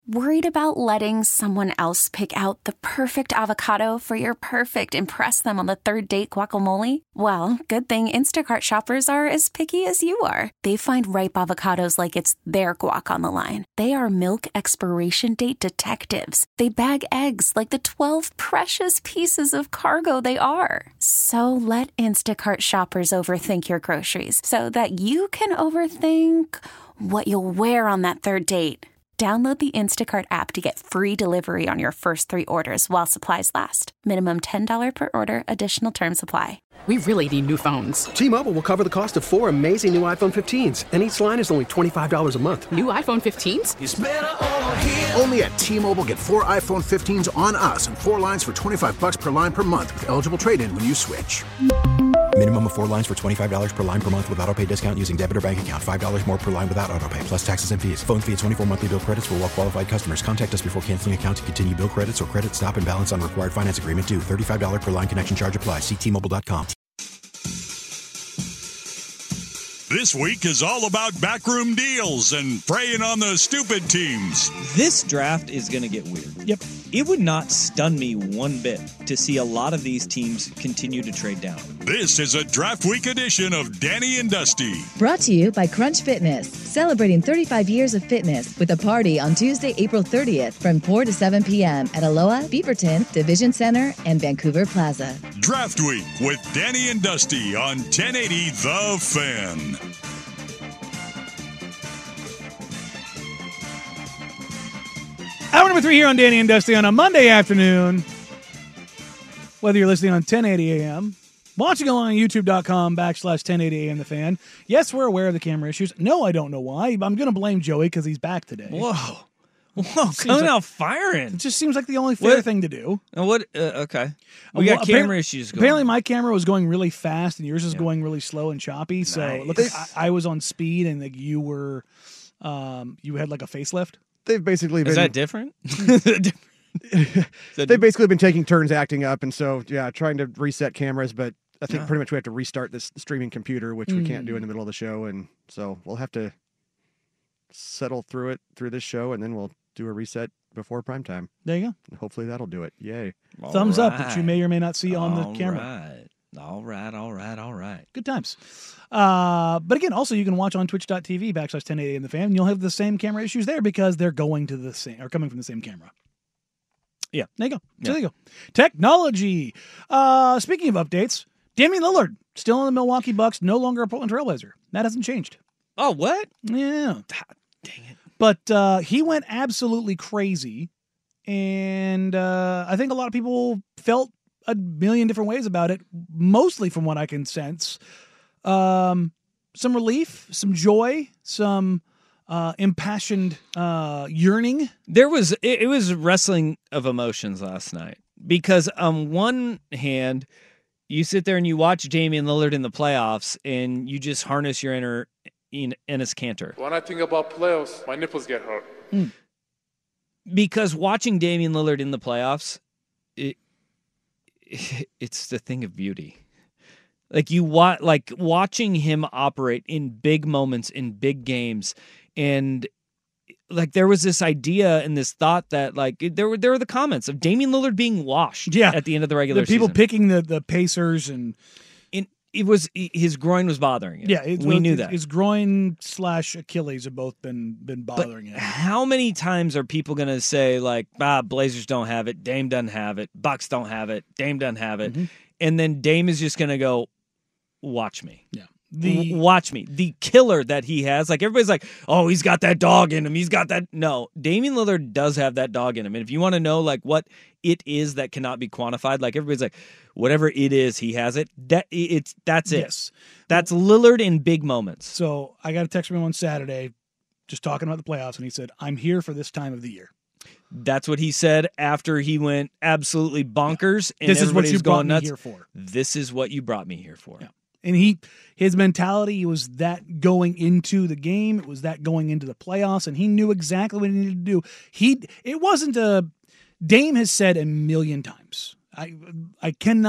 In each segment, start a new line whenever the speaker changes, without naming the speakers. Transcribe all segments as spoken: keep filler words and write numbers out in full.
Worried about letting someone else pick out the perfect avocado for your perfect impress them on the third date guacamole? Well, good thing Instacart shoppers are as picky as you are. They find ripe avocados like it's their guac on the line. They are milk expiration date detectives. They bag eggs like the twelve precious pieces of cargo they are. So let Instacart shoppers overthink your groceries so that you can overthink what you'll wear on that third date. Download the Instacart app to get free delivery on your first three orders while supplies last. Minimum ten dollars per order. Additional terms apply.
We really need new phones.
T-Mobile will cover the cost of four amazing new iPhone fifteens, and each line is only twenty-five dollars a month.
New iPhone fifteens?
It's better over here.
Only at T-Mobile, get four iPhone fifteens on us and four lines for twenty-five dollars per line per month with eligible trade-in when you switch.
Minimum of four lines for twenty-five dollars per line per month with autopay discount using debit or bank account. five dollars more per line without autopay, plus taxes and fees. Phone fee at twenty-four monthly bill credits for well-qualified customers. Contact us before canceling account to continue bill credits or credit stop and balance on required finance agreement due. thirty-five dollars per line connection charge applies. See T Mobile dot com.
This week is all about backroom deals and preying on the stupid teams.
This draft is going to get weird.
Yep.
It would not stun me one bit to see a lot of these teams continue to trade down.
This is a Draft Week edition of Danny and Dusty.
Brought to you by Crunch Fitness, celebrating thirty-five years of fitness with a party on Tuesday, April thirtieth from four to seven p.m. at Aloha, Beaverton, Division Center, and Vancouver Plaza.
Draft Week with Danny and Dusty on ten eighty The Fan.
Hour number three here on Danny and Dusty on a Monday afternoon. Whether you're listening on ten eighty a.m., watching along on YouTube.com backslash 1080 a.m. The Fan. Yes, we're aware of the camera issues. No, I don't know why. I'm going to blame Joey because he's back today.
Whoa. Whoa, coming
like,
out firing.
It just seems like the only fair
what?
thing to do.
And what? Uh, okay. We
well,
got camera issues going.
Apparently my camera was going really fast and yours is yeah. going really slow and choppy. So
nice.
it looked like I, I was on speed and like you were, um, you had like a facelift.
They've basically been...
Is that different?
They've basically been taking turns acting up, and so, yeah, trying to reset cameras, but I think yeah. pretty much we have to restart this streaming computer, which mm. we can't do in the middle of the show, and so we'll have to settle through it through this show, and then we'll do a reset before prime time.
There you go.
Hopefully that'll do it. Yay.
All Thumbs right. up, which you may or may not see on
all
the camera.
Right. All right, all right, all right.
Good times. Uh, but again, also you can watch on twitch.tv backslash 1080 in the fan, and you'll have the same camera issues there because they're going to the same or coming from the same camera. Yeah, there you go.
Yeah.
So there you go. Technology. Uh, speaking of updates, Damian Lillard still in the Milwaukee Bucks, no longer a Portland Trailblazer. That hasn't changed.
Oh, what?
Yeah.
God, dang it.
But uh, he went absolutely crazy, and uh, I think a lot of people felt a million different ways about it, mostly from what I can sense. Um, some relief, some joy, some uh, impassioned uh, yearning.
There was, it, it was wrestling of emotions last night because on one hand, you sit there and you watch Damian Lillard in the playoffs and you just harness your inner Enes Kanter.
When I think about playoffs, my nipples get hurt.
Mm.
Because watching Damian Lillard in the playoffs, it, it's the thing of beauty. Like you want, like watching him operate in big moments, in big games, and like there was this idea and this thought that like there were there were the comments of Damian Lillard being washed.
Yeah.
At the end of the regular
the people
season.
picking the the Pacers and
in, it was his groin was bothering him.
Yeah, it,
we
well,
knew
his,
that
his groin slash Achilles have both been been bothering
but
him.
How many times are people going to say like, ah, Blazers don't have it, Dame doesn't have it, Bucks don't have it, Dame doesn't have it,
mm-hmm.
and then Dame is just going to go, watch me.
Yeah. The
watch me. The killer that he has. Like everybody's like, oh, he's got that dog in him. He's got that. No, Damian Lillard does have that dog in him. And if you want to know like what it is that cannot be quantified, like everybody's like, whatever it is, he has it. That it's that's it.
Yes.
That's Lillard in big moments.
So I got a text from him on Saturday just talking about the playoffs, and he said, I'm here for this time of the year.
That's what he said after he went absolutely bonkers.
Yeah.
And
this is what you brought
going
me
nuts.
here for.
This is what you brought me here for.
Yeah. And he, his mentality was that going into the game, it was that going into the playoffs, and he knew exactly what he needed to do. He, it wasn't a, Dame has said a million times, I, I cannot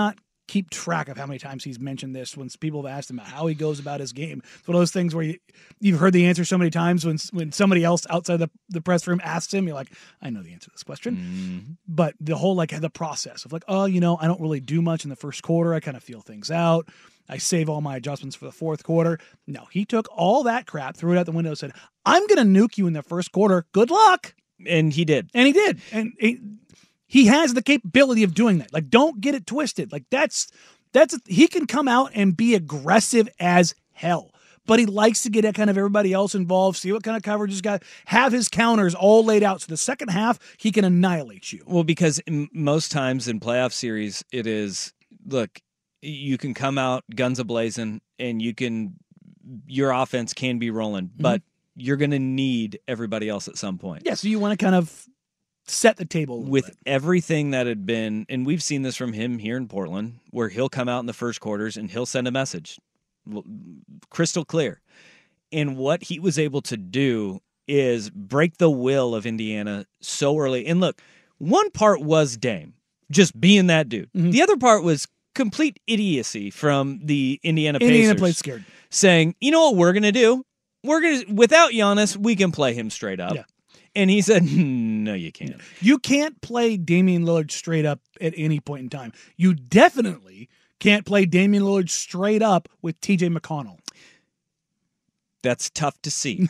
keep track of how many times he's mentioned this when people have asked him how he goes about his game. It's one of those things where you, you've heard the answer so many times when when somebody else outside the, the press room asks him, you're like, I know the answer to this question. Mm-hmm. But the whole like the process of like, oh, you know, I don't really do much in the first quarter. I kind of feel things out. I save all my adjustments for the fourth quarter. No, he took all that crap, threw it out the window, said, I'm going to nuke you in the first quarter. Good luck.
And he did.
And he did. And he, he has the capability of doing that. Like, don't get it twisted. Like, that's, that's, he can come out and be aggressive as hell. But he likes to get kind of everybody else involved, see what kind of coverage he's got, have his counters all laid out. So the second half, he can annihilate you.
Well, because m- most times in playoff series, it is, look, you can come out guns a-blazing and you can, your offense can be rolling, but mm-hmm. you're going to need everybody else at some point.
Yeah, so you want to kind of set the table
with
bit.
everything that had been, and we've seen this from him here in Portland, where he'll come out in the first quarters and he'll send a message, crystal clear. And what he was able to do is break the will of Indiana so early. And look, one part was Dame, just being that dude. Mm-hmm. The other part was complete idiocy from the Indiana Pacers.
Indiana played scared.
Saying, you know what we're going to do? We're going to, without Giannis, we can play him straight up.
Yeah.
And he said, no, you can't.
You can't play Damian Lillard straight up at any point in time. You definitely can't play Damian Lillard straight up with T J McConnell.
That's tough to see.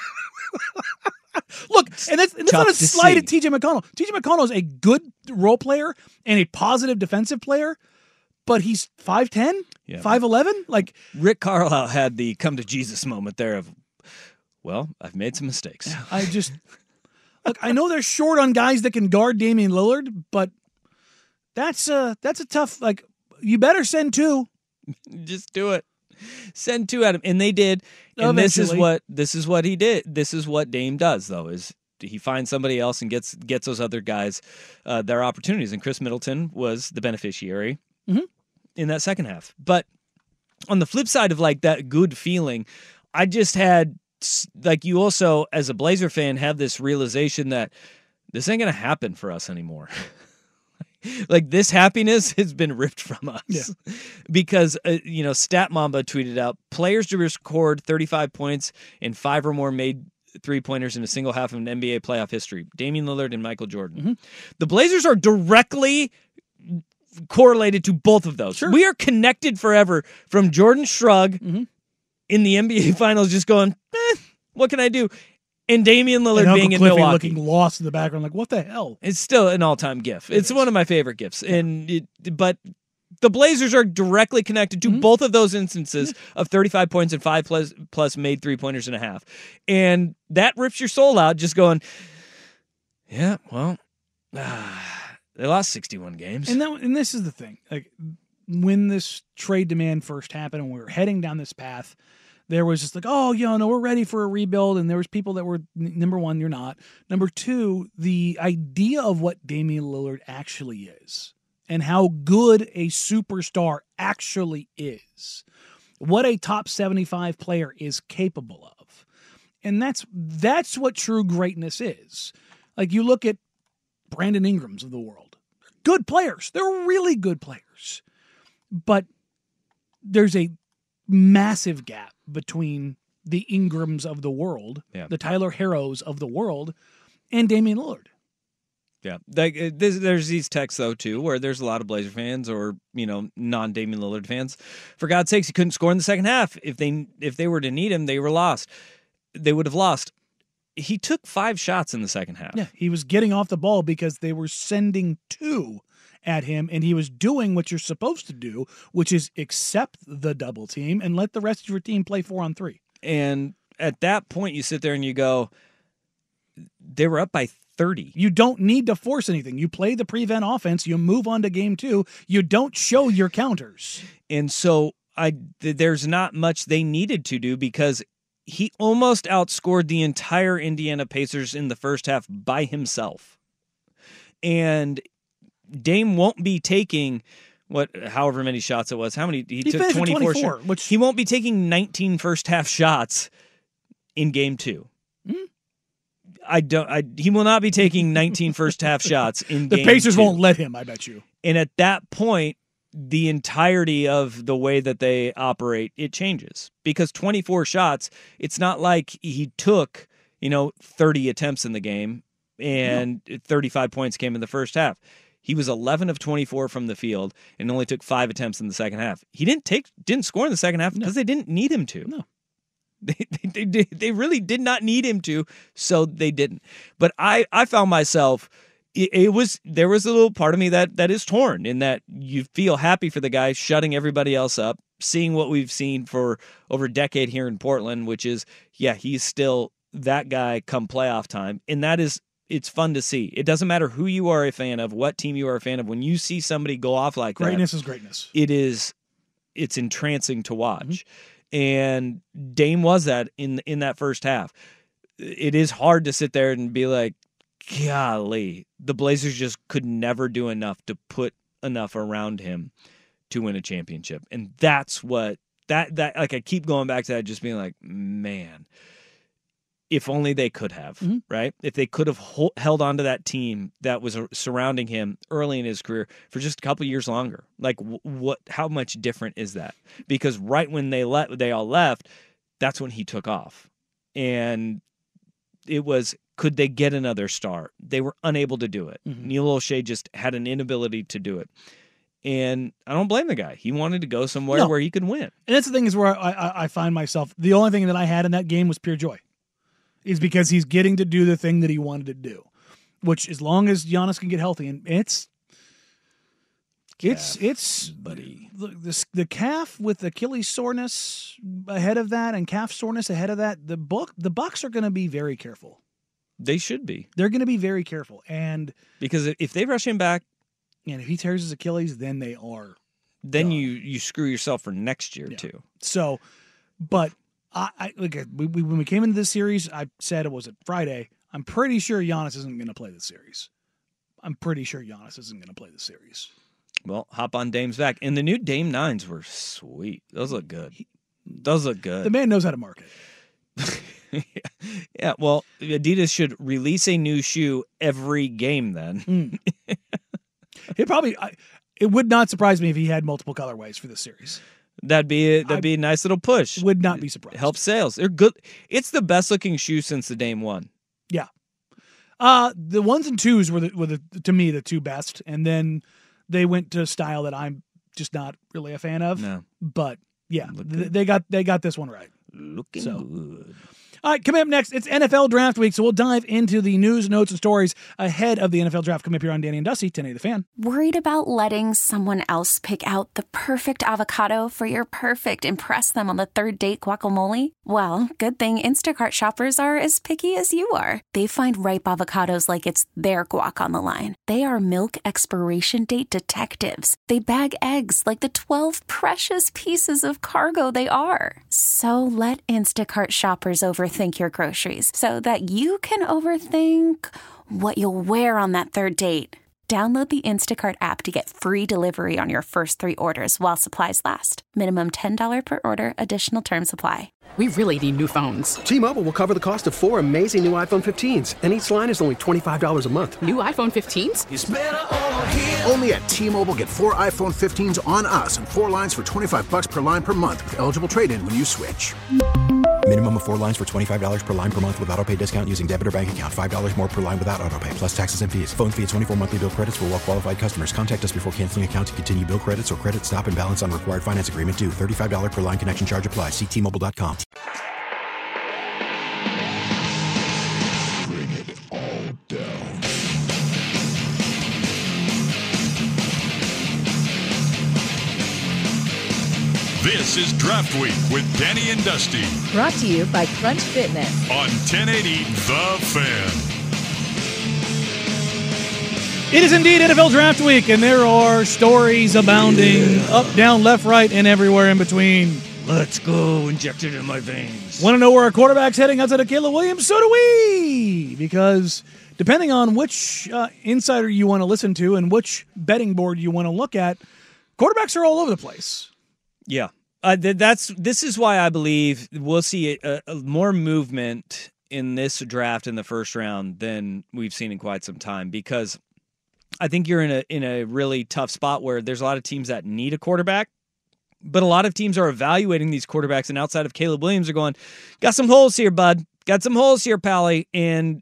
Look, and that's, and that's not a slight at T J McConnell. T J McConnell is a good role player and a positive defensive player, but he's five ten, yeah. five eleven. Like
Rick Carlisle had the come to Jesus moment there of, well, I've made some mistakes.
I just, look, I know they're short on guys that can guard Damian Lillard, but that's a, that's a tough, like, you better send two.
Just do it. Send two at him. And they did. And Eventually. this is what this is what he did. This is what Dame does, though, is he finds somebody else and gets gets those other guys uh, their opportunities. And Chris Middleton was the beneficiary mm-hmm. in that second half. But on the flip side of like that good feeling, I just had, like, you also, as a Blazer fan, have this realization that this ain't going to happen for us anymore. Like, this happiness has been ripped from us.
Yeah.
Because, uh, you know, Stat Mamba tweeted out, players to record thirty-five points and five or more made three-pointers in a single half of an N B A playoff history. Damian Lillard and Michael Jordan. Mm-hmm. The Blazers are directly correlated to both of those.
Sure.
We are connected forever from Jordan Shrug mm-hmm. in the N B A Finals just going, eh, what can I do? And Damian Lillard
and
being
Uncle
in
Cliffy
Milwaukee.
looking lost in the background, like, what the hell?
It's still an all-time gif.
It
it's
is.
one of my favorite gifs. And it, but the Blazers are directly connected to mm-hmm. both of those instances of thirty-five points and five plus, plus made three-pointers and a half. And that rips your soul out just going, yeah, well, ah, they lost sixty-one games.
And, that, and this is the thing. Like, when this trade demand first happened and we were heading down this path, there was just like, oh, you know, we're ready for a rebuild. And there was people that were, number one, you're not. Number two, the idea of what Damian Lillard actually is and how good a superstar actually is, what a top seventy-five player is capable of. And that's that's what true greatness is. Like, you look at Brandon Ingrams of the world. Good players. They're really good players. But there's a massive gap between the Ingrams of the world,
yeah.
the Tyler Herros of the world, and Damian Lillard.
Yeah, like, there's, there's these texts, though, too, where there's a lot of Blazer fans or, you know, non-Damian Lillard fans. For God's sakes, he couldn't score in the second half. If they if they were to need him, they were lost. They would have lost. He took five shots in the second half.
Yeah, he was getting off the ball because they were sending two at him, and he was doing what you're supposed to do, which is accept the double team and let the rest of your team play four on three.
And at that point, you sit there and you go, they were up by thirty.
You don't need to force anything. You play the prevent offense. You move on to game two. You don't show your counters.
And so I, th- there's not much they needed to do because he almost outscored the entire Indiana Pacers in the first half by himself. And Dame won't be taking what, however many shots it was. How many? He,
he
took twenty-four,
twenty-four
shots.
Which...
He won't be taking nineteen first half shots in game two.
Mm-hmm.
I don't. I, he will not be taking nineteen first half shots in
the
game
Pacers
two.
won't let him, I bet you.
And at that point, the entirety of the way that they operate, it changes. Because twenty-four shots, it's not like he took, you know, thirty attempts in the game and no. thirty-five points came in the first half. He was eleven of twenty-four from the field and only took five attempts in the second half. He didn't take, didn't score in the second half because no. they didn't need him to.
No.
They, they, they, they really did not need him to, so they didn't. But I, I found myself... It, it was there was a little part of me that that is torn in that you feel happy for the guy shutting everybody else up, seeing what we've seen for over a decade here in Portland, which is, yeah, he's still that guy come playoff time. And that is, it's fun to see. It doesn't matter who you are a fan of, what team you are a fan of. When you see somebody go off like
greatness
that,
is greatness.
It is, it's entrancing to watch. Mm-hmm. And Dame was that in in that first half. It is hard to sit there and be like, golly, the Blazers just could never do enough to put enough around him to win a championship. And that's what, that, that like I keep going back to that, just being like, man, if only they could have, mm-hmm. right? If they could have ho- held on to that team that was surrounding him early in his career for just a couple years longer. Like w- what, how much different is that? Because right when they let, they all left, that's when he took off. And it was, could they get another star? They were unable to do it. Mm-hmm. Neil O'Shea just had an inability to do it. And I don't blame the guy. He wanted to go somewhere no. where he could win.
And that's the thing is where I, I, I find myself, the only thing that I had in that game was pure joy. Is because he's getting to do the thing that he wanted to do. Which, as long as Giannis can get healthy, and it's, calf, it's, it's, buddy. The, the, the calf with Achilles soreness ahead of that and calf soreness ahead of that, the book, the Bucks are going to be very careful.
They should be.
They're going to be very careful. And
because if they rush him back,
and if he tears his Achilles, then they are.
Then
done.
you you screw yourself for next year,
yeah.
too.
So, but I, I look at we, we, when we came into this series, I said it was a Friday. I'm pretty sure Giannis isn't going to play the series. I'm pretty sure Giannis isn't going to play the series.
Well, hop on Dame's back. And the new Dame nines were sweet. Those look good. Those look good.
The man knows how to market.
yeah. yeah, well, Adidas should release a new shoe every game then.
mm. He probably, I, it would not surprise me if he had multiple colorways for this series.
That'd be a, that'd I be a nice little push.
Would not be surprised.
Help sales. They're good. It's the best looking shoe since the Dame one.
Yeah. Uh, the ones and twos were the, were the, to me, the two best. And then they went to a style that I'm just not really a fan of.
No.
But yeah, th- they got, they got this one right.
Looking
so.
good.
All right, coming up next, it's N F L Draft Week, so we'll dive into the news, notes, and stories ahead of the N F L Draft. Coming up here on Danny and Dusty, ten eighty The Fan.
Worried about letting someone else pick out the perfect avocado for your perfect impress them on the third date guacamole? Well, good thing Instacart shoppers are as picky as you are. They find ripe avocados like it's their guac on the line. They are milk expiration date detectives. They bag eggs like the twelve precious pieces of cargo they are. So let Instacart shoppers overthink your groceries so that you can overthink what you'll wear on that third date. Download the Instacart app to get free delivery on your first three orders while supplies last. Minimum ten dollars per order. Additional terms apply.
We really need new phones.
T-Mobile will cover the cost of four amazing new iPhone fifteens, and each line is only twenty-five dollars a month.
New iPhone fifteens?
It's better over here. Only at T-Mobile, get four iPhone fifteens on us and four lines for twenty-five bucks per line per month with eligible trade-in when you switch.
Minimum of four lines for twenty-five dollars per line per month with autopay discount using debit or bank account. five dollars more per line without autopay, plus taxes and fees. Phone fee at twenty-four monthly bill credits for well-qualified customers. Contact us before canceling account to continue bill credits or credit stop and balance on required finance agreement due. thirty-five dollars per line connection charge applies. See T Mobile dot com.
Bring it all down. This is Draft Week with Danny and Dusty.
Brought to you by Crunch Fitness.
On ten eighty The Fan.
It is indeed N F L Draft Week, and there are stories abounding yeah. up, down, left, right, and everywhere in between.
Let's go, inject it in my veins.
Want to know where our quarterback's heading outside of Caleb Williams? So do we! Because depending on which uh, insider you want to listen to and which betting board you want to look at, quarterbacks are all over the place.
Yeah. Uh, th- that's this is why I believe we'll see a, a more movement in this draft in the first round than we've seen in quite some time, because I think you're in a in a really tough spot where there's a lot of teams that need a quarterback, but a lot of teams are evaluating these quarterbacks, and outside of Caleb Williams are going, got some holes here, bud. Got some holes here, Pally. And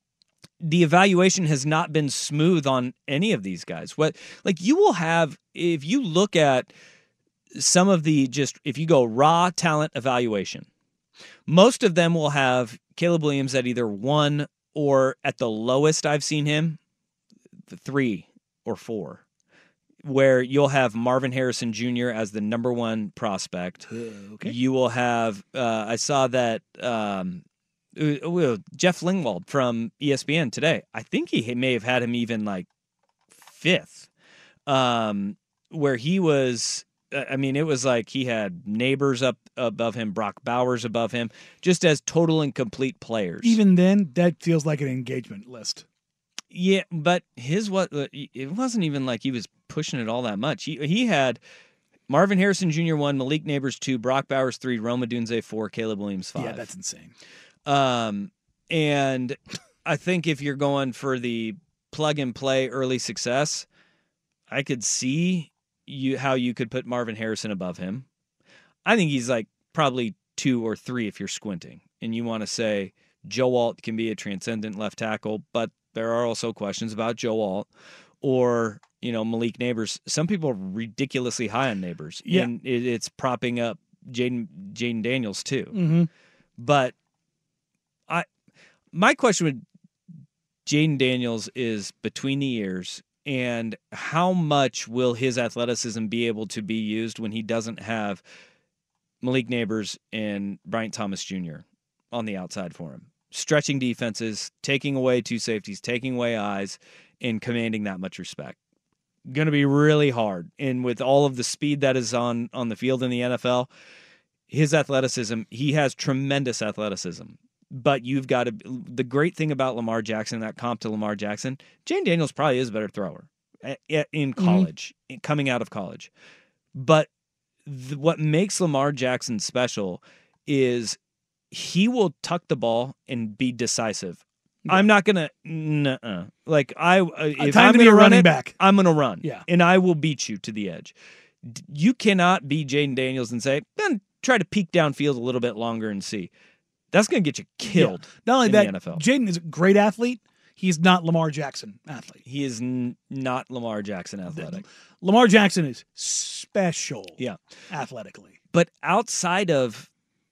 the evaluation has not been smooth on any of these guys. What like you will have, if you look at some of the just, if you go raw talent evaluation, most of them will have Caleb Williams at either one or at the lowest I've seen him, three or four, where you'll have Marvin Harrison Junior as the number one prospect.
Uh, okay.
You will have, uh, I saw that um, uh, Jeff Lingwald from E S P N today, I think he may have had him even like fifth, um, where he was, I mean, it was like he had Neighbors up above him, Brock Bowers above him, just as total and complete players.
Even then, that feels like an engagement list.
Yeah, but his what it wasn't even like he was pushing it all that much. He he had Marvin Harrison Junior one, Malik Neighbors two, Brock Bowers three, Rome Odunze four, Caleb Williams five.
Yeah, that's insane.
Um, and I think if you're going for the plug and play early success, I could see you how you could put Marvin Harrison above him. I think he's like probably two or three if you're squinting, and you want to say Joe Alt can be a transcendent left tackle, but there are also questions about Joe Alt or, you know, Malik Neighbors. Some people are ridiculously high on Neighbors,
yeah.
and it, it's propping up Jaden Jaden Daniels too.
Mm-hmm.
But I, my question with Jaden Daniels is between the ears, and how much will his athleticism be able to be used when he doesn't have Malik Neighbors and Bryant Thomas Junior on the outside for him? Stretching defenses, taking away two safeties, taking away eyes, and commanding that much respect. Going to be really hard. And with all of the speed that is on, on the field in the N F L, his athleticism, he has tremendous athleticism. But you've got to, the great thing about Lamar Jackson, that comp to Lamar Jackson, Jane Daniels probably is a better thrower in college, mm-hmm. coming out of college. But the, what makes Lamar Jackson special is he will tuck the ball and be decisive. Yeah. I'm not gonna, nuh-uh. like I. Uh, if
Time
I'm
to be
gonna
a
run
running
it,
back.
I'm gonna run.
Yeah,
and I will beat you to the edge. You cannot be Jaden Daniels and say, then try to peek downfield a little bit longer and see. That's gonna get you killed.
Yeah. Not only
in
that,
the N F L.
Jaden is a great athlete. He's not Lamar Jackson athlete.
He is n- not Lamar Jackson athletic.
Lamar Jackson is special.
Yeah,
athletically.
But outside of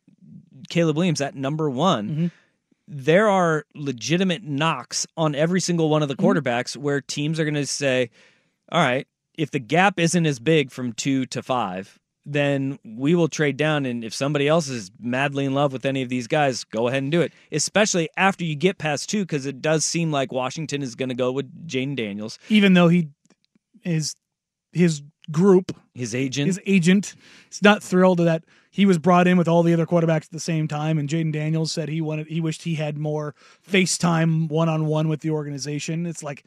Caleb Williams at number one,
mm-hmm.
there are legitimate knocks on every single one of the quarterbacks mm-hmm. where teams are going to say, all right, if the gap isn't as big from two to five, then we will trade down. And if somebody else is madly in love with any of these guys, go ahead and do it, especially after you get past two, because it does seem like Washington is going to go with Jaden Daniels.
Even though he is his group,
his agent,
his agent is not thrilled that he was brought in with all the other quarterbacks at the same time, and Jaden Daniels said he wanted, he wished he had more FaceTime one-on-one with the organization. It's like,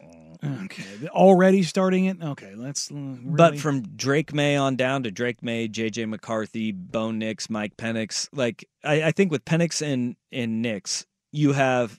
okay, already starting it. Okay, let's. Uh, really?
But from Drake May on down to Drake May, J J McCarthy, Bo Nix, Mike Penix, like I, I think with Penix and and Nix, you have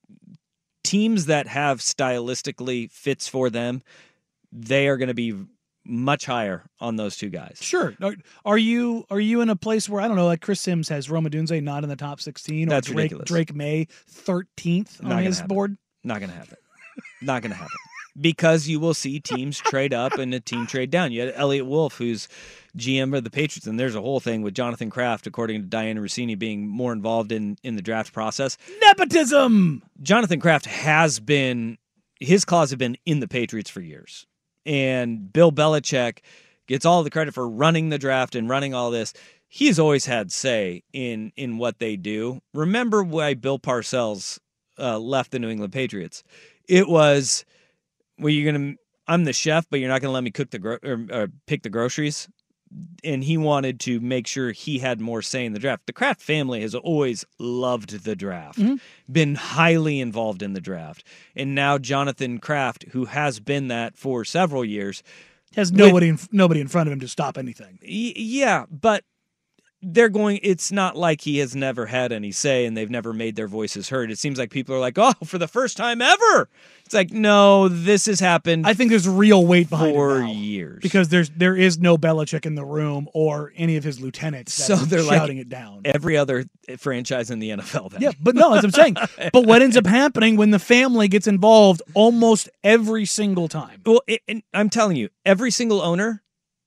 teams that have stylistically fits for them. They are going to be much higher on those two guys.
Sure. Are, are you are you in a place where, I don't know, like Chris Sims has Rome Odunze not in the top sixteen, or
That's
Drake,
ridiculous.
Drake May thirteenth on his
happen.
board?
Not going to happen. Not going to happen. Because you will see teams trade up and a team trade down. You had Elliott Wolf, who's G M of the Patriots, and there's a whole thing with Jonathan Kraft, according to Diana Rossini, being more involved in, in the draft process.
Nepotism!
Jonathan Kraft has been, his claws have been in the Patriots for years. And Bill Belichick gets all the credit for running the draft and running all this. He's always had say in in what they do. Remember why Bill Parcells uh, left the New England Patriots? It was, well, you're gonna, I'm the chef, but you're not gonna let me cook the gro- or, or pick the groceries. And he wanted to make sure he had more say in the draft. The Kraft family has always loved the draft, mm-hmm. been highly involved in the draft. And now Jonathan Kraft, who has been that for several years,
has nobody with, in, nobody in front of him to stop anything.
Y- yeah, but they're going, it's not like he has never had any say and they've never made their voices heard. It seems like people are like, oh, for the first time ever. It's like, no, this has happened.
I think there's real weight behind
for
it now,
years
because there's there is no Belichick in the room or any of his lieutenants that
so
are
they're
shouting
like
it down.
Every other franchise in the N F L. Then.
Yeah, but no, as I'm saying. But what ends up happening when the family gets involved almost every single time?
Well, it, and I'm telling you, every single owner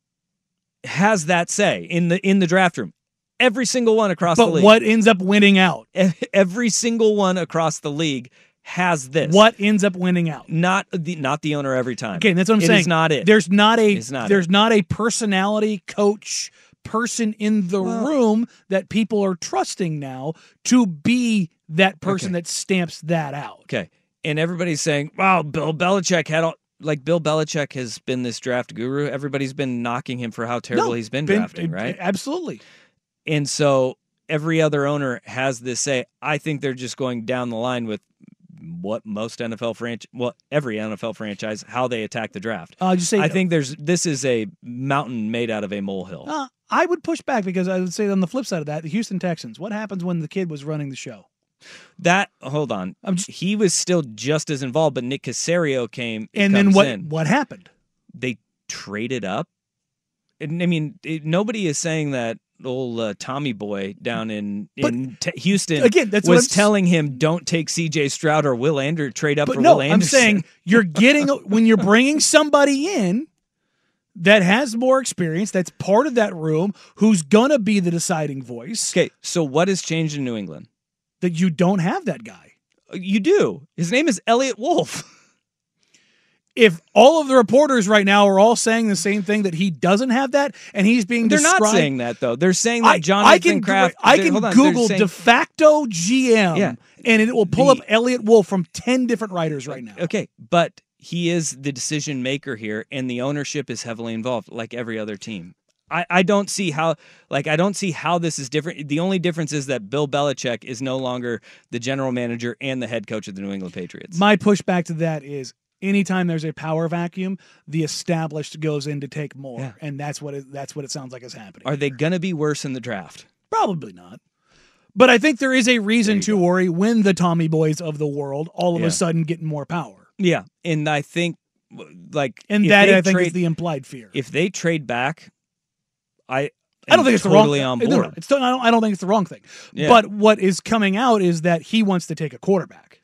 has that say in the in the draft room. Every single one across
but
the league.
What ends up winning out?
Every single one across the league has this.
What ends up winning out?
Not the not the owner every time.
Okay, that's what I'm
it
saying.
Is not it.
There's not a
it's not
there's
it.
not a personality coach person in the
well,
room that people are trusting now to be that person
okay.
that stamps that out.
Okay. And everybody's saying, wow, Bill Belichick had all like Bill Belichick has been this draft guru. Everybody's been knocking him for how terrible
no,
he's been,
been
drafting, right?
Absolutely.
And so every other owner has this say. I think they're just going down the line with what most N F L franchise, well, every N F L franchise, how they attack the draft.
Uh, just say,
I think there's this is a mountain made out of a molehill.
Uh, I would push back because I would say on the flip side of that, the Houston Texans. What happens when the kid was running the show?
That hold on,
just,
he was still just as involved, but Nick Caserio came
and then what?
In.
What happened?
They traded up. And, I mean, it, nobody is saying that old uh, Tommy Boy down in, in t- Houston
again, that's
was
what
telling him don't take C J Stroud or Will Anderson, trade up
but
for
no,
Will Anderson.
I'm saying you're getting when you're bringing somebody in that has more experience, that's part of that room, who's gonna be the deciding voice.
Okay, so what has changed in New England?
That you don't have that guy.
You do. His name is Elliot Wolf.
If all of the reporters right now are all saying the same thing, that he doesn't have that, and he's being
They're
described,
not saying that, though. They're saying that
I,
Jonathan
I can,
Kraft...
I can
hold on,
Google
saying,
de facto G M,
yeah,
and it will pull
the,
up Elliot Wolf from ten different writers right now.
Okay, but he is the decision maker here, and the ownership is heavily involved, like every other team. I, I don't see how like I don't see how this is different. The only difference is that Bill Belichick is no longer the general manager and the head coach of the New England Patriots.
My pushback to that is anytime there's a power vacuum, the established goes in to take more,
yeah.
and that's what it, that's what it sounds like is happening.
Are they going to be worse in the draft?
Probably not. But I think there is a reason to
go.
worry when the Tommy Boys of the world all of
yeah.
a sudden get more power.
Yeah, and I think like
and that I think trade, is the implied fear.
If they trade back, I
I don't think it's
totally
the wrong
on
thing.
board.
No, no, it's, I, don't, I don't think it's the wrong thing.
Yeah.
But what is coming out is that he wants to take a quarterback.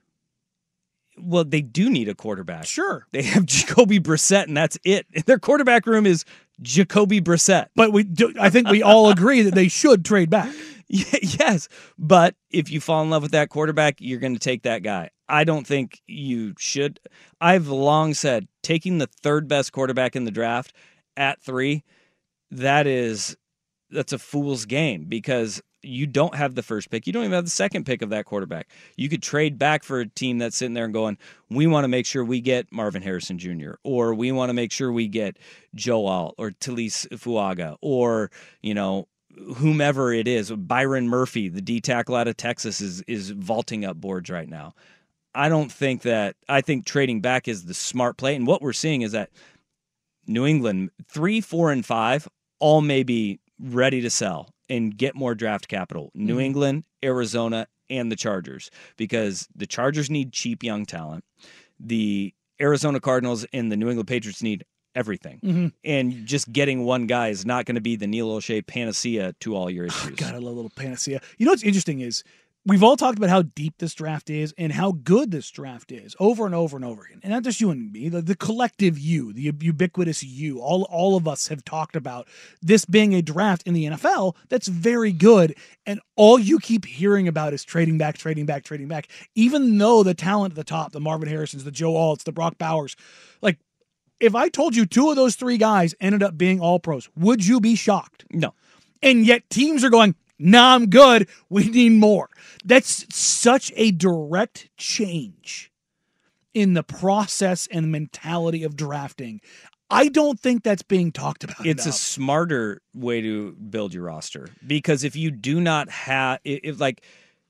Well, they do need a quarterback.
Sure.
They have Jacoby Brissett, and that's it. Their quarterback room is Jacoby Brissett.
But we do, I think we all agree that they should trade back.
Yes, but if you fall in love with that quarterback, you're going to take that guy. I don't think you should. I've long said taking the third best quarterback in the draft at three, that is that's a fool's game because you don't have the first pick. You don't even have the second pick of that quarterback. You could trade back for a team that's sitting there and going, we want to make sure we get Marvin Harrison Junior or we want to make sure we get Joe Alt or Talise Fuaga or, you know, whomever it is. Byron Murphy, the D tackle out of Texas, is is vaulting up boards right now. I don't think that – I think trading back is the smart play. And what we're seeing is that New England, three, four, and five, all may be ready to sell and get more draft capital. New mm-hmm. England, Arizona, and the Chargers, because the Chargers need cheap young talent. The Arizona Cardinals and the New England Patriots need everything.
Mm-hmm.
And just getting one guy is not going to be the Neil O'Shea panacea to all your issues.
God, I love a little panacea. You know what's interesting is we've all talked about how deep this draft is and how good this draft is over and over and over again. And not just you and me, the, the collective you, the ubiquitous you. All, all of us have talked about this being a draft in the N F L that's very good. And all you keep hearing about is trading back, trading back, trading back. Even though the talent at the top, the Marvin Harrisons, the Joe Alts, the Brock Bowers, like if I told you two of those three guys ended up being all pros, would you be shocked?
No.
And yet teams are going, nah, I'm good. We need more. That's such a direct change in the process and mentality of drafting. I don't think that's being talked about
It's
enough.
a smarter way to build your roster, because if you do not have, if like,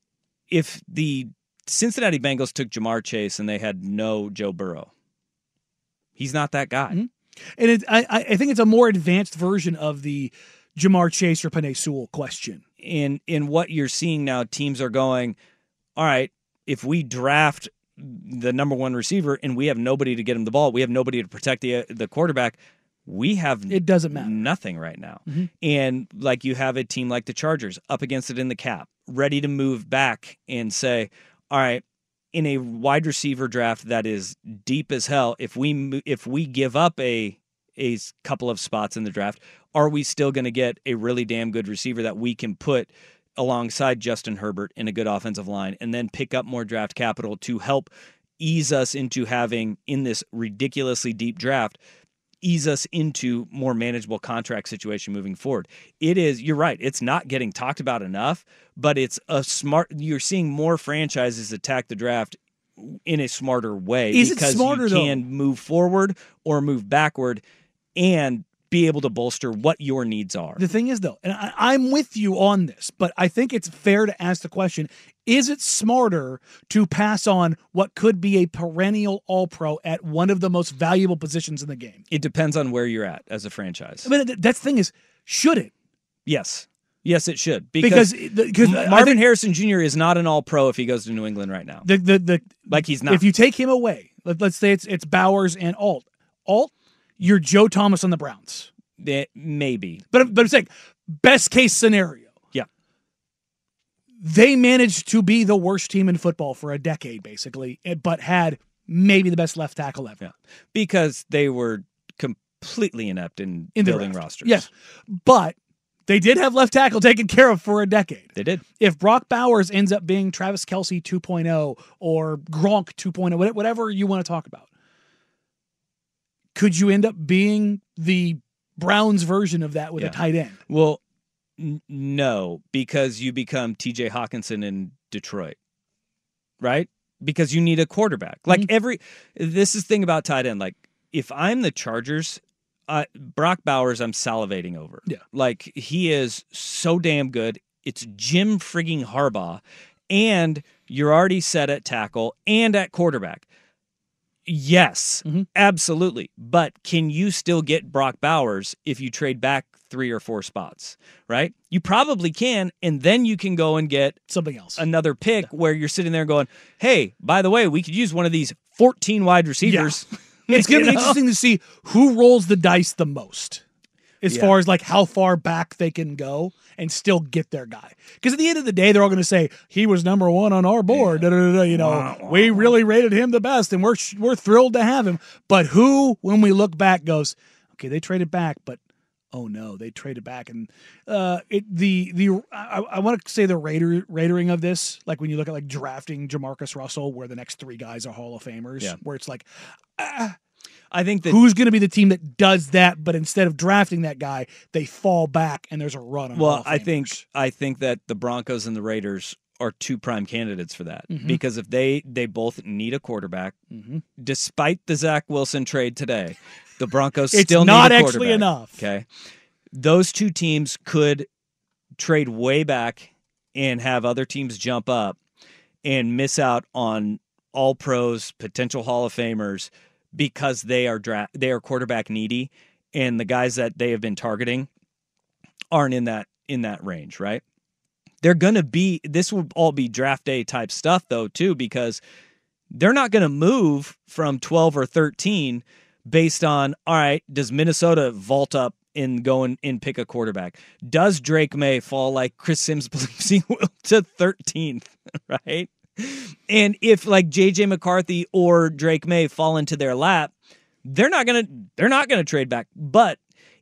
if the Cincinnati Bengals took Jamar Chase and they had no Joe Burrow, he's not that guy.
Mm-hmm. And it, I, I think it's a more advanced version of the Jamar Chase or Penei Sewell question.
In in what you're seeing now, teams are going, all right, if we draft the number one receiver and we have nobody to get him the ball, we have nobody to protect the the quarterback, we have
it doesn't matter.
Nothing right now.
Mm-hmm.
And like you have a team like the Chargers up against it in the cap, ready to move back and say, all right, in a wide receiver draft that is deep as hell, if we if we give up a a couple of spots in the draft, are we still going to get a really damn good receiver that we can put alongside Justin Herbert in a good offensive line and then pick up more draft capital to help ease us into having, in this ridiculously deep draft, ease us into more manageable contract situation moving forward. It is, you're right, it's not getting talked about enough, but it's a smart, you're seeing more franchises attack the draft in a smarter way.
Is
because
it smarter,
you can
though?
move forward or move backward and be able to bolster what your needs are.
The thing is, though, and I, I'm with you on this, but I think it's fair to ask the question, is it smarter to pass on what could be a perennial all-pro at one of the most valuable positions in the game?
It depends on where you're at as a franchise.
I mean, that's the thing is, should it?
Yes. Yes, it should. Because,
Because, because
Marvin
think,
Harrison Junior is not an all-pro if he goes to New England right now.
The, the, the,
like he's not.
If you take him away, let, let's say it's it's Bowers and Alt. Alt, you're Joe Thomas on the Browns.
That maybe.
But, but I'm saying, best case scenario.
Yeah.
They managed to be the worst team in football for a decade, basically, but had maybe the best left tackle ever.
Yeah. Because they were completely inept in,
in
building
draft.
rosters.
Yes. But they did have left tackle taken care of for a decade.
They did.
If Brock Bowers ends up being Travis Kelce two point oh or Gronk two point oh, whatever you want to talk about, could you end up being the Browns version of that with
Yeah.
a tight end?
Well, n- no, because you become T J Hawkinson in Detroit, right? Because you need a quarterback. Like
Mm-hmm.
every, this is the thing about tight end. Like if I'm the Chargers, uh, Brock Bowers, I'm salivating over.
Yeah.
Like he is so damn good. It's Jim frigging Harbaugh, and you're already set at tackle and at quarterback. Yes,
mm-hmm.
absolutely. But can you still get Brock Bowers if you trade back three or four spots, right? You probably can, and then you can go and get
something else,
another pick yeah. where you're sitting there going, hey, by the way, we could use one of these fourteen wide receivers.
Yeah. It's going to be
know?
interesting to see who rolls the dice the most as
Yeah.
far as like how far back they can go and still get their guy. Because at the end of the day, they're all going to say, he was number one on our board. Yeah. Da, da, da, da, you know, wah, wah, we really rated him the best, and we're we're thrilled to have him. But who, when we look back, goes, okay, they traded back, but oh no, they traded back. And uh, it the the I, I want to say the Raider Raidering of this, like when you look at like drafting Jamarcus Russell, where the next three guys are Hall of Famers,
Yeah.
where it's like, ah,
I think that
who's going to be the team that does that, but instead of drafting that guy, they fall back and there's a run on Hall
Well,
of
I
Famers.
think I think that the Broncos and the Raiders are two prime candidates for that
Mhm.
because if they they both need a quarterback,
mm-hmm.
despite the Zach Wilson trade today, the Broncos
It's
still
not
need a
actually
quarterback.
enough.
Okay, those two teams could trade way back and have other teams jump up and miss out on all pros, potential Hall of Famers, because they are dra- they are quarterback needy, and the guys that they have been targeting aren't in that in that range, right? They're going to be, this will all be draft day type stuff though too, because they're not going to move from twelve or thirteen based on, all right, does Minnesota vault up and go and, and pick a quarterback? Does Drake May fall like Chris Sims believes he will to thirteenth, right? And if like J J McCarthy or Drake May fall into their lap, they're not gonna they're not gonna trade back. But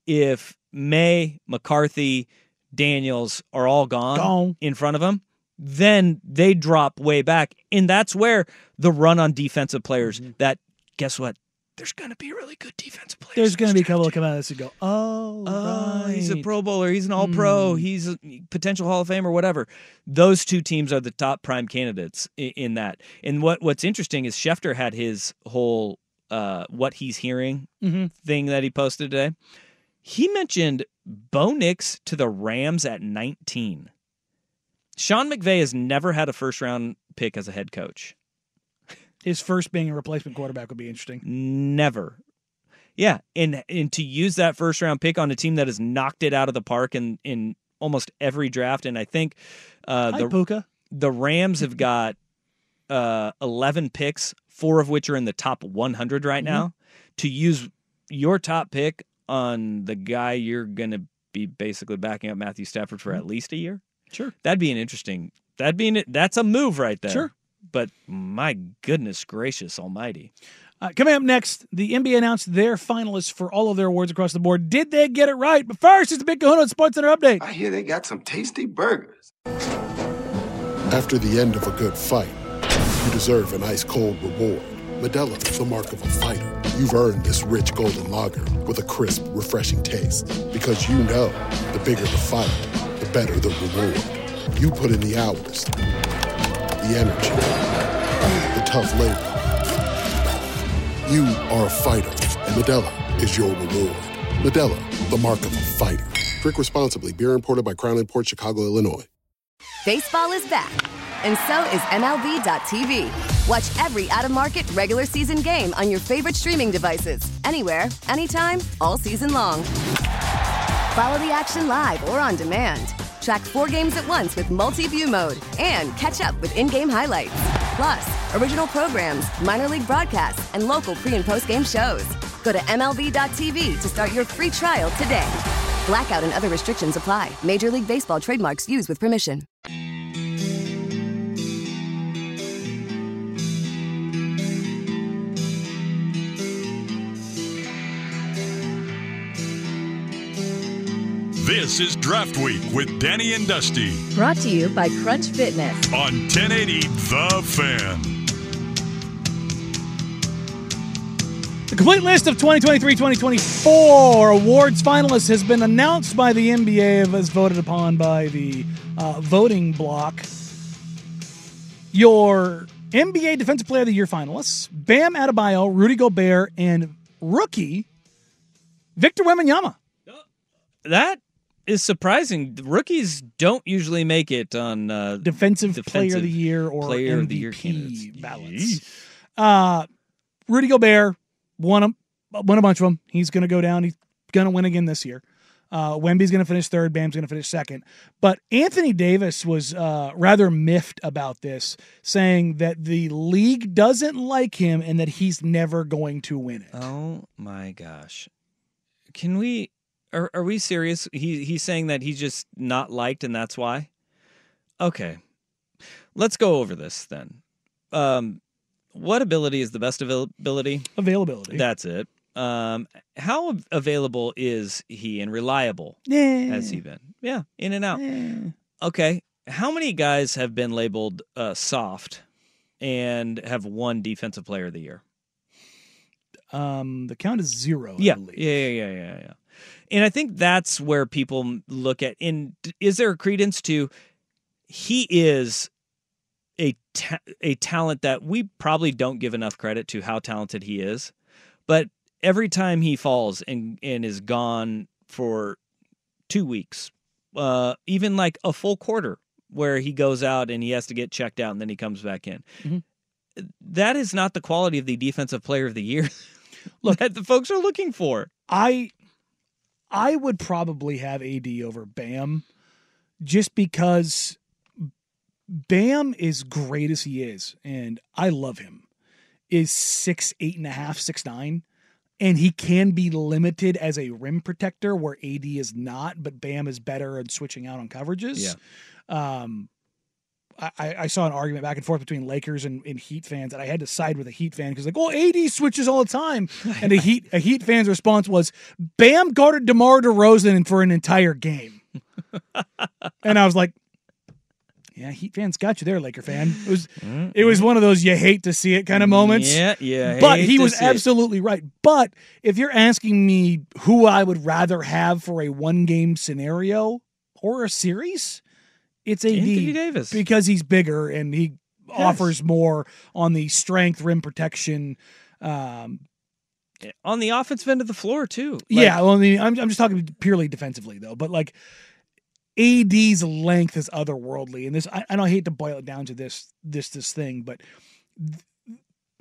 if May, McCarthy, Daniels are all gone,
Gone.
in front of them, then they drop way back, and that's where the run on defensive players.
Mm-hmm.
That guess what? There's gonna be really good defensive players.
There's going to be a couple that come out of this and go, oh,
Oh,
right.
he's a Pro Bowler. He's an All-Pro.
Mm.
He's a potential Hall of Fame or whatever. Those two teams are the top prime candidates in, in that. And what what's interesting is Schefter had his whole uh, what he's hearing
Mm-hmm.
thing that he posted today. He mentioned Bo Nix to the Rams at nineteen. Sean McVay has never had a first-round pick as a head coach.
His first being a replacement quarterback would be interesting.
Never. Yeah, and and to use that first round pick on a team that has knocked it out of the park in, in almost every draft, and I think uh,
Hi,
the
Puka.
the Rams have got uh, eleven picks, four of which are in the top one hundred right
Mm-hmm.
now. To use your top pick on the guy you're going to be basically backing up Matthew Stafford for at least a year,
Sure.
that'd be an interesting. That'd be an, that's a move right there.
Sure.
But my goodness gracious almighty.
Uh, coming up next, the N B A announced their finalists for all of their awards across the board. Did they get it right? But first, it's the Big Kahuna Sports Center update.
I hear they got some tasty burgers.
After the end of a good fight, you deserve an ice-cold reward. Modelo is the mark of a fighter. You've earned this rich golden lager with a crisp, refreshing taste. Because you know, the bigger the fight, the better the reward. You put in the hours, the energy, the tough labor. You are a fighter, and Modelo is your reward. Modelo, the mark of a fighter. Drink responsibly. Beer imported by Crown Imports, Chicago, Illinois.
Baseball is back, and so is M L B dot T V. Watch every out-of-market regular season game on your favorite streaming devices, anywhere, anytime, all season long. Follow the action live or on demand. Track four games at once with multi-view mode and catch up with in-game highlights. Plus, original programs, minor league broadcasts, and local pre- and post-game shows. Go to M L B dot T V to start your free trial today. Blackout and other restrictions apply. Major League Baseball trademarks used with permission.
This is Draft Week with Danny and Dusty
Brought to you by Crunch Fitness.
on ten eighty The Fan.
The complete list of twenty twenty-three twenty twenty-four awards finalists has been announced by the N B A as voted upon by the uh, voting block. Your N B A Defensive Player of the Year finalists, Bam Adebayo, Rudy Gobert, and rookie Victor Wembanyama.
That is surprising. The rookies don't usually make it on uh,
Defensive,
defensive
Player of the Year or
Player
M V P
of the Year candidates.
ballots. Uh, Rudy Gobert won a, won a bunch of them. He's going to go down. He's going to win again this year. Uh, Wemby's going to finish third. Bam's going to finish second. But Anthony Davis was uh, rather miffed about this, saying that the league doesn't like him and that he's never going to win it.
Oh my gosh! Can we? Are are we serious? He he's saying that he's just not liked and that's why. Okay, let's go over this then. Um, what ability is the best availability?
Availability.
That's it. Um, how available is he and reliable
Yeah.
has he been? Yeah, in and out.
Yeah.
Okay, how many guys have been labeled uh, soft and have won Defensive Player of the Year?
Um, the count is zero. I
Yeah,
believe.
yeah, yeah, yeah, yeah, yeah. And I think that's where people look at. And is there a credence to he is a ta- a talent that we probably don't give enough credit to how talented he is, but every time he falls and and is gone for two weeks, uh, even like a full quarter, where he goes out and he has to get checked out and then he comes back in.
Mm-hmm.
That is not the quality of the Defensive Player of the Year
Look,
that the folks are looking for.
I I would probably have A D over Bam just because Bam, as great as he is, and I love him, is six, eight and a half, six, nine. And he can be limited as a rim protector where A D is not, but Bam is better at switching out on coverages.
Yeah.
Um, I, I saw an argument back and forth between Lakers and, and Heat fans, and I had to side with a Heat fan because like, oh, A D switches all the time. And a Heat a Heat fan's response was, Bam guarded DeMar DeRozan for an entire game. And I was like, yeah, Heat fans got you there, Laker fan. It was mm-hmm. it was one of those you hate to see it kind of moments.
Yeah, yeah.
But he was absolutely right. But if you're asking me who I would rather have for a one game scenario or a series, it's A D
Anthony Davis
because he's bigger and he
yes.
offers more on the strength, rim protection. Um,
on the offensive end of the floor too. Like,
yeah, well, I mean, I'm I'm just talking purely defensively though. But like A D's length is otherworldly, and this I, I don't hate to boil it down to this this this thing, but th-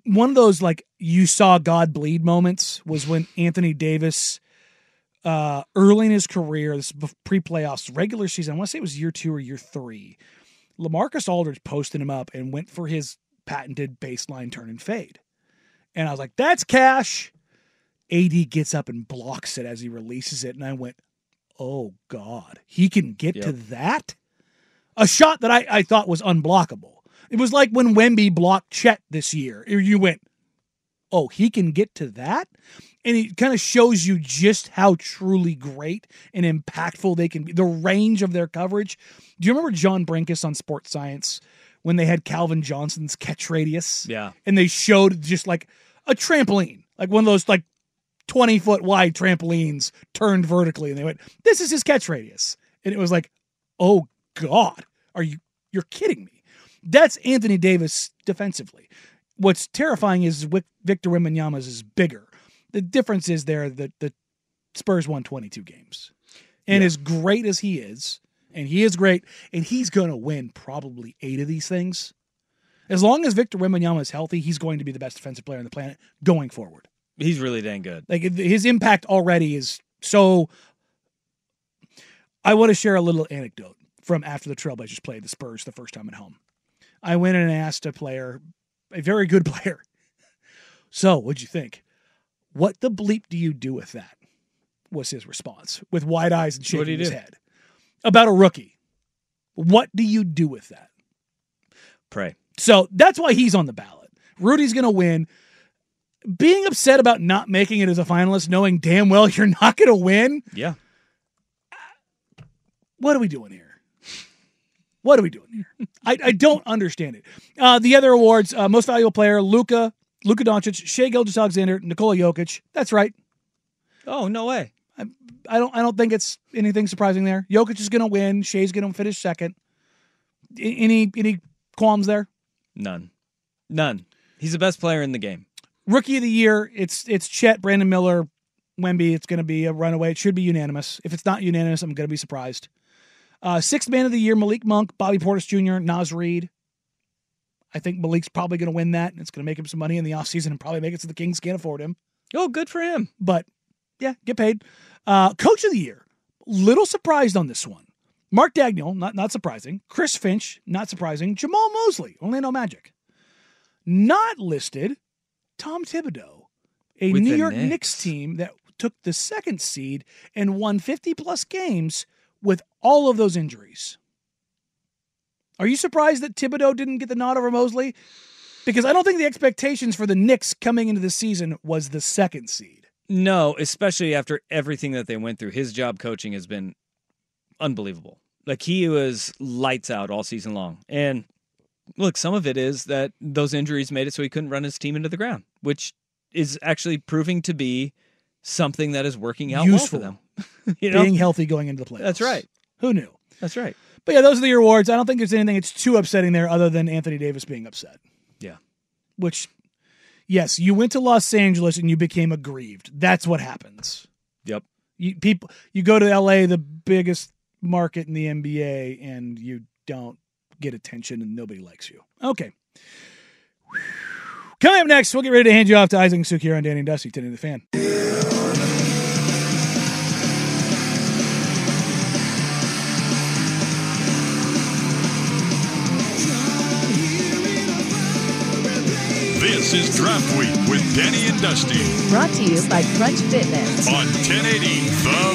one of those, like, you saw God bleed moments was when Anthony Davis, uh, early in his career, this is pre-playoffs, regular season, I want to say it was year two or year three, LaMarcus Aldridge posted him up and went for his patented baseline turn and fade. And I was like, that's cash. A D gets up and blocks it as he releases it. And I went, oh, God, he can get yep. to that? A shot that I, I thought was unblockable. It was like when Wemby blocked Chet this year. You went, oh, he can get to that? And it kind of shows you just how truly great and impactful they can be. The range of their coverage. Do you remember John Brinkus on Sports Science when they had Calvin Johnson's catch radius?
Yeah.
And they showed just like a trampoline, like one of those like twenty foot wide trampolines turned vertically. And they went, this is his catch radius. And it was like, oh God, are you, you're kidding me. That's Anthony Davis defensively. What's terrifying is Victor Wembanyama's is bigger. The difference is there that the Spurs won twenty-two games. And yeah. as great as he is, and he is great, and he's going to win probably eight of these things. As long as Victor Wembanyama is healthy, he's going to be the best defensive player on the planet going forward.
He's really dang good.
Like his impact already is so. I want to share a little anecdote from after the Trailblazers played the Spurs the first time at home. I went in and asked a player, a very good player, so what'd you think? What the bleep do you do with that? Was his response with wide eyes and shaking his do? head. About a rookie. What do you do with that?
Pray.
So that's why he's on the ballot. Rudy's going to win. Being upset about not making it as a finalist, knowing damn well you're not going to win.
Yeah.
What are we doing here? What are we doing here? I, I don't understand it. Uh, the other awards, uh, most valuable player, Luka, Luka Doncic, Shai Gilgeous-Alexander, Nikola Jokic. That's right.
Oh, no way.
I, I don't I don't think it's anything surprising there. Jokic is going to win. Shai's going to finish second. Any any qualms there?
None. None. He's the best player in the game.
Rookie of the year, it's it's Chet, Brandon Miller, Wemby. It's going to be a runaway. It should be unanimous. If it's not unanimous, I'm going to be surprised. Uh, sixth man of the year, Malik Monk, Bobby Portis Junior, Naz Reid. I think Malik's probably going to win that, and it's going to make him some money in the offseason and probably make it so the Kings can't afford him.
Oh, good for him.
But, yeah, get paid. Uh, Coach of the year, little surprised on this one. Mark Daigneault, not, not surprising. Chris Finch, not surprising. Jamal Mosley, Orlando Magic. Not listed, Tom Thibodeau, a
With
New
the
York
Knicks.
Knicks team that took the second seed and won fifty-plus games with all of those injuries. Are you surprised that Thibodeau didn't get the nod over Mosley? Because I don't think the expectations for the Knicks coming into the season was the second seed.
No, especially after everything that they went through. His job coaching has been unbelievable. Like, he was lights out all season long. And look, some of it is that those injuries made it so he couldn't run his team into the ground, which is actually proving to be something that is working out
Useful.
well for them. You know?
Being healthy going into the playoffs.
That's right.
Who knew?
That's right.
But yeah, those are the awards. I don't think there's anything that's too upsetting there other than Anthony Davis being upset.
Yeah.
Which, yes, you went to Los Angeles and you became aggrieved. That's what happens.
Yep.
You people, you go to L A, the biggest market in the N B A, and you don't get attention and nobody likes you. Okay. Coming up next, we'll get ready to hand you off to Isaac Suk here on Danny and Dusty, ten to the Fan.
This is Draft Week with Danny and Dusty.
Brought to you by Crunch Fitness.
On ten eighty The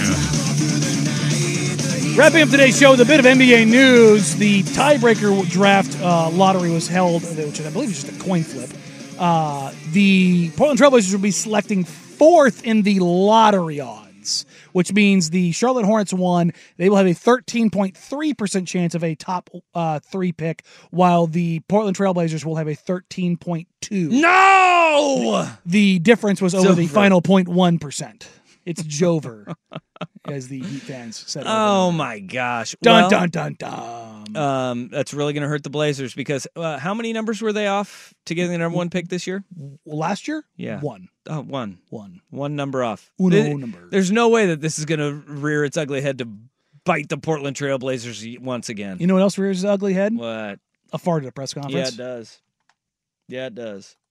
Fan.
Wrapping up today's show with a bit of N B A news. The tiebreaker draft uh, lottery was held, which I believe is just a coin flip. Uh, the Portland Trailblazers will be selecting fourth in the lottery odds, which means the Charlotte Hornets won. They will have a thirteen point three percent chance of a top uh, three pick, while the Portland Trailblazers will have a thirteen point two.
No!
The, the difference was over
Jover.
the final zero point one percent. It's Jover, as the Heat fans said.
Oh, my gosh.
Dun,
well,
dun, dun, dun.
Um, that's really going to hurt the Blazers because uh, how many numbers were they off to get the number one pick this year?
Last year?
Yeah.
One.
Oh, one.
One.
One number off.
Uno
There-
number.
There's no way that this is going to rear its ugly head to bite the Portland Trailblazers once again.
You know what else rears his ugly head?
What?
A fart at a press conference.
Yeah, it does. Yeah, it does.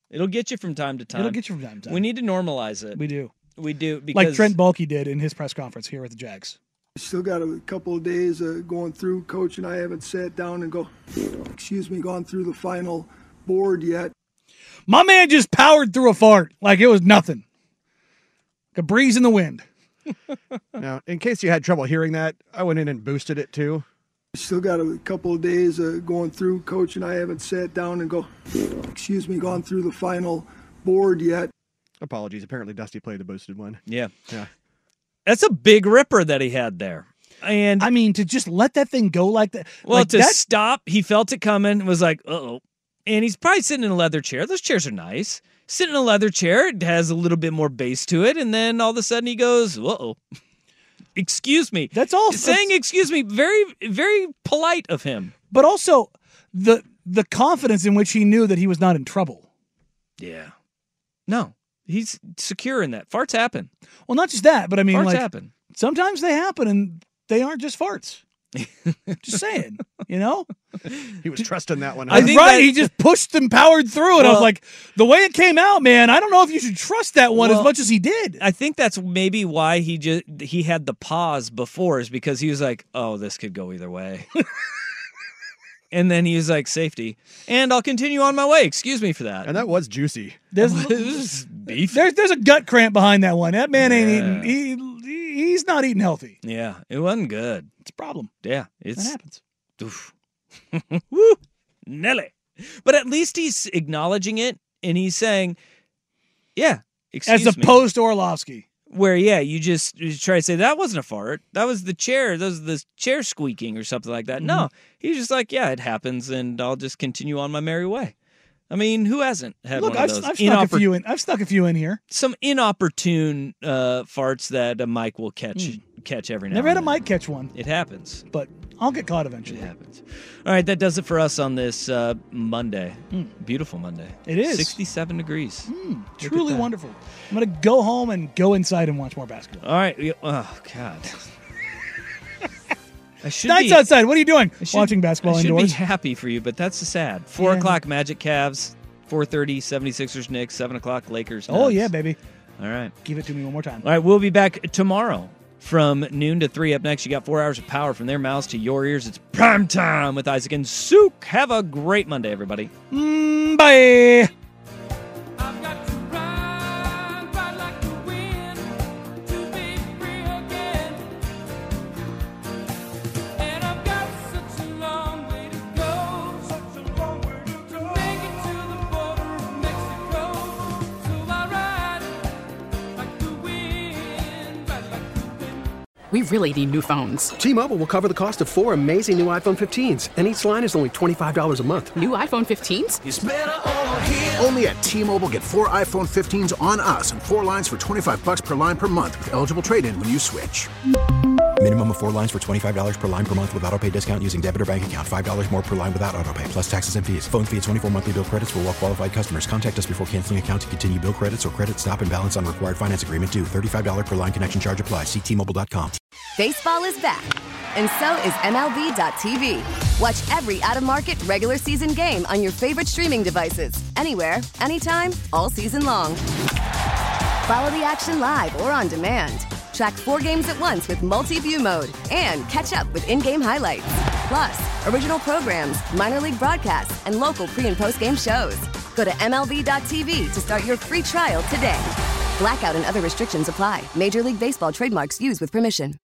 It'll get you from time to time.
It'll get you from time to time.
We need to normalize it.
We do.
We do. Because
Like Trent Baalke did in his press conference here at the Jags.
Still got a couple of days uh, going through. Coach and I haven't sat down and go, excuse me, gone through the final board yet.
My man just powered through a fart like it was nothing. Like a breeze in the wind.
Now, in case you had trouble hearing that, I went in and boosted it too.
Still got a couple of days uh, going through. Coach and I haven't sat down and go, excuse me, gone through the final board yet.
Apologies. Apparently Dusty played the boosted one.
Yeah.
Yeah.
That's a big ripper that he had there. And
I mean, to just let that thing go like that.
Well,
like
to
that,
stop, he felt it coming, was like, uh-oh. And he's probably sitting in a leather chair. Those chairs are nice. Sitting in a leather chair, it has a little bit more bass to it, and then all of a sudden he goes, uh-oh. Excuse me.
That's all.
Saying excuse me, very, very polite of him.
But also the the confidence in which he knew that he was not in trouble.
Yeah. No. He's secure in that. Farts happen.
Well, not just that, but I mean,
Farts
like,
happen.
sometimes they happen and they aren't just farts. Just saying, you know?
He was trusting that one.
I
huh?
think right. He just pushed and powered through, and
Well-
I was like, the way it came out, man, I don't know if you should trust that one
Well,
as much as he did.
I think that's maybe why he just he had the pause before, is because he was like, "Oh, this could go either way," and then he was like, "Safety," and I'll continue on my way. Excuse me for that.
And that was juicy.
There's,
beef.
there's there's a gut cramp behind that one. That man ain't
Yeah.
eating. He, he's not eating healthy.
Yeah, it wasn't good.
It's a problem.
Yeah, it's
That happens.
Oof. Woo, Nelly. But at least he's acknowledging it, and he's saying, "Yeah, excuse
As
me."
opposed to Orlovsky.
Where, yeah, you just, you try to say, that wasn't a fart. That was the chair. That was the chair squeaking or something like that. No, he's just like, yeah, it happens, and I'll just continue on my merry way. I mean, who hasn't had
Look,
one
I've,
of those?
I've snuck a
inoppor-
few in. I've snuck a few in here.
Some inopportune uh, farts that a mic will catch catch every now
Never
and
had a
then.
mic catch one,
It happens.
but I'll get caught eventually.
It happens. All right, that does it for us on this uh, Monday. Beautiful Monday.
It is.
sixty-seven degrees.
Mm,
at
truly
that.
wonderful. I'm going to go home and go inside and watch more basketball.
All right. yeah, Oh, God. I should
Nights
be,
outside. What are you doing?
I should-
Watching basketball
I should
indoors.
be happy for you, but that's sad. Four
Yeah.
o'clock Magic Cavs, four thirty seventy-sixers Knicks, seven o'clock Lakers.
Oh,
Nugs.
yeah, baby.
All right.
Give it to me one more time.
All right, we'll be back tomorrow from noon to three. Up next, you got four hours of power from their mouths to your ears. It's prime time with Isaac and Sook. Have a great Monday, everybody.
Mm, bye.
We really need new phones.
T-Mobile will cover the cost of four amazing new iPhone fifteens, and each line is only twenty-five dollars a month.
New iPhone fifteens?
Only at T-Mobile, get four iPhone fifteens on us and four lines for twenty-five bucks per line per month with eligible trade-in when you switch.
Minimum of four lines for twenty-five dollars per line per month with autopay discount using debit or bank account. five dollars more per line without autopay, plus taxes and fees. Phone fee at twenty-four monthly bill credits for well-qualified customers. Contact us before canceling account to continue bill credits or credit stop and balance on required finance agreement due. thirty-five dollars per line connection charge applies. See T Mobile dot com.
Baseball is back, and so is M L B dot T V. Watch every out-of-market regular season game on your favorite streaming devices, anywhere, anytime, all season long. Follow the action live or on demand. Track four games at once with multi-view mode and catch up with in-game highlights. Plus, original programs, minor league broadcasts, and local pre- and post-game shows. Go to M L B dot T V to start your free trial today. Blackout and other restrictions apply. Major League Baseball trademarks used with permission.